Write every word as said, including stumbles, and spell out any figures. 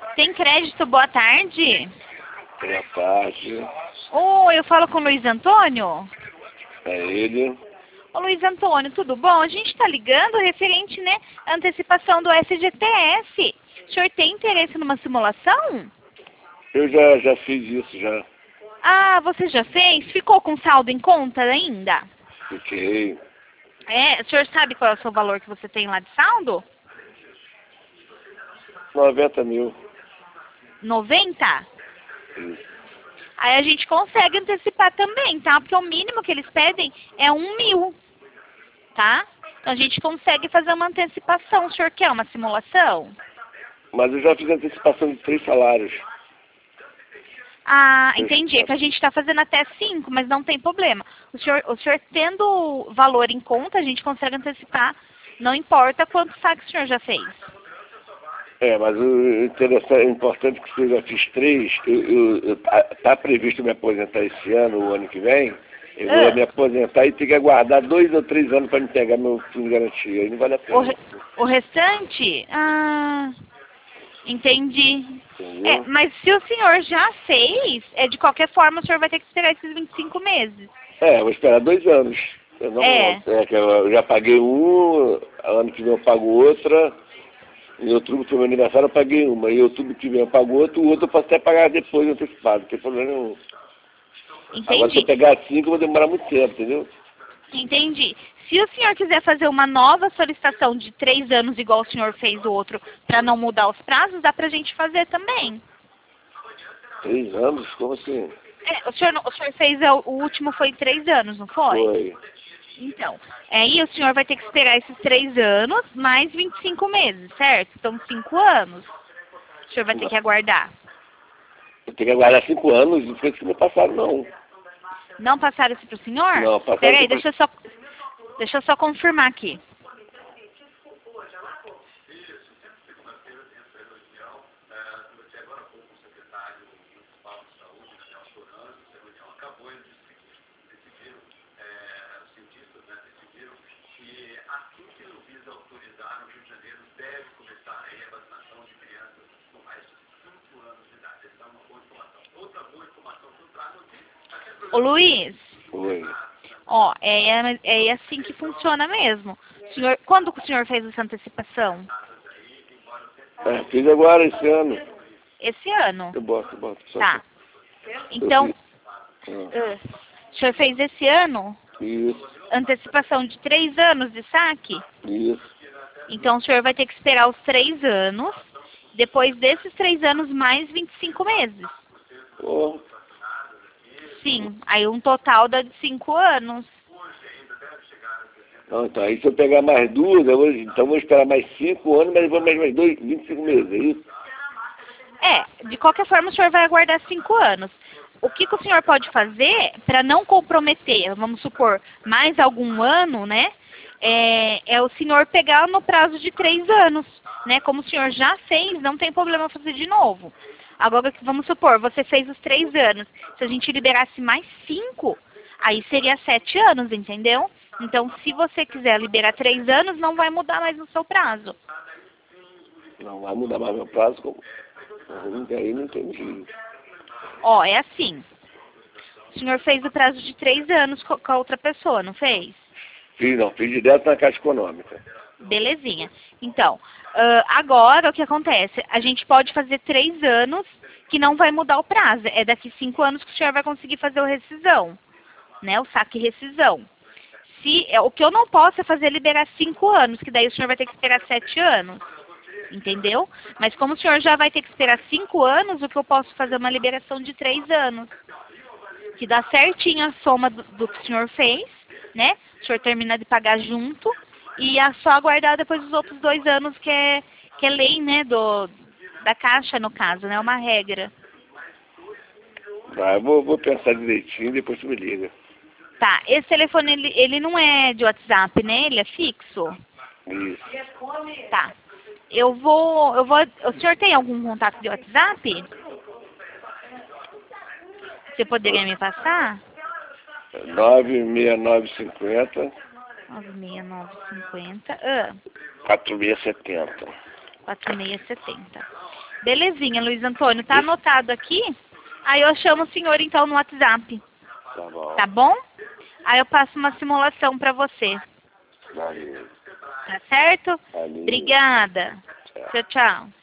Tem crédito, boa tarde. Boa tarde. Oi, eu falo com o Luiz Antônio. É ele. Ô Luiz Antônio, tudo bom? A gente tá ligando referente, né, à antecipação do S G T S. O senhor tem interesse numa simulação? Eu já, já fiz isso, já. Ah, você já fez? Ficou com saldo em conta ainda? Fiquei. É, o senhor sabe qual é o seu valor que você tem lá de saldo? noventa mil. noventa? Isso. Aí a gente consegue antecipar também, tá? Porque o mínimo que eles pedem é um mil, tá? Então a gente consegue fazer uma antecipação. O senhor quer uma simulação? Mas eu já fiz antecipação de três salários. Ah, entendi. É que a gente está fazendo até cinco, mas não tem problema. O senhor, o senhor tendo valor em conta, a gente consegue antecipar. Não importa quanto saque o senhor já fez. É, mas o interessante, o importante é que eu já fiz três. Eu, eu, eu, tá, tá previsto me aposentar esse ano, o ano que vem. Eu vou Ah, me aposentar e ter que aguardar dois ou três anos para me pegar meu fundo de garantia. Aí não vale a o, pena. re- o restante? Ah, entendi. É, Entendeu? mas se o senhor já fez, é, de qualquer forma o senhor vai ter que esperar esses vinte e cinco meses. É, eu vou esperar dois anos. Eu não, É. é que eu já paguei um, ano que vem eu pago outra. Em outubro, que foi meu aniversário, eu paguei uma. Em outubro que vem eu pago outro, o outro eu posso até pagar depois antecipado, não tem problema nenhum. Agora se eu Entendi. pegar cinco, eu vou demorar muito tempo, entendeu? Entendi. Se o senhor quiser fazer uma nova solicitação de três anos, igual o senhor fez o outro, para não mudar os prazos, dá pra gente fazer também. Três anos? Como assim? É, o senhor, não- o senhor fez, é, o o último foi três anos, não foi? Foi. Então, aí o senhor vai ter que esperar esses três anos mais vinte e cinco meses, certo? Então, cinco anos. O senhor vai ter que aguardar. Eu tenho que aguardar cinco anos, não foi isso que me passaram, não. Não passaram isso pro senhor? Não, passaram Peraí, isso pra... deixa eu só, deixa eu só confirmar aqui. Ô Luiz, Foi. ó, é, é assim que funciona mesmo. O senhor, quando que o senhor fez essa antecipação? É, fiz agora esse ano. Esse ano. Eu boto, eu boto. Só Tá. que- Então, eu ah, o senhor fez esse ano fiz. Isso, antecipação de três anos de saque? isso. Então o senhor vai ter que esperar os três anos, depois desses três anos mais vinte e cinco meses. Pô, Sim, aí um total dá de cinco anos. não, então aí se eu pegar mais duas, eu vou, então eu vou esperar mais cinco anos, mas vou mais, mais dois, vinte e cinco meses, é isso? É, de qualquer forma o senhor vai aguardar cinco anos. O que, que o senhor pode fazer para não comprometer, vamos supor, mais algum ano, né? É, é o senhor pegar no prazo de três anos, né? Como o senhor já fez, não tem problema fazer de novo. Agora, vamos supor, você fez os três anos. Se a gente liberasse mais cinco, aí seria sete anos, entendeu? Então, se você quiser liberar três anos, não vai mudar mais o seu prazo. Não vai mudar mais meu prazo, como? Aí não entendi. Ó, é assim. O senhor fez o prazo de três anos co- com a outra pessoa, não fez? Fiz não, fiz direto na Caixa Econômica. Belezinha. Então, ah, agora o que acontece? A gente pode fazer três anos que não vai mudar o prazo. É daqui cinco anos que o senhor vai conseguir fazer o rescisão, né? O saque e rescisão. Se, é, o que eu não posso é fazer liberar cinco anos, que daí o senhor vai ter que esperar sete anos. Entendeu? Mas como o senhor já vai ter que esperar cinco anos, o que eu posso fazer é uma liberação de três anos. Que dá certinho a soma do, do que o senhor fez, né? O senhor termina de pagar junto e é só aguardar depois os outros dois anos que é, que é lei, né? Do, da Caixa, no caso, né? Uma regra. Tá, eu vou, vou pensar direitinho, depois tu me liga. Tá, esse telefone, ele, ele não é de WhatsApp, né? Ele é fixo? Isso. Tá. Eu vou, eu vou... O senhor tem algum contato de WhatsApp? Você poderia me passar? nove seis nove cinco zero, nove seis nove cinco zero, ah, quatro seis sete zero. quatro seis sete zero. Belezinha, Luiz Antônio. Tá anotado aqui? Aí eu chamo o senhor, então, no WhatsApp. Tá bom. Tá bom? Aí eu passo uma simulação pra você. Valeu. Tá certo? Valeu. Obrigada. Tchau. Tchau, tchau.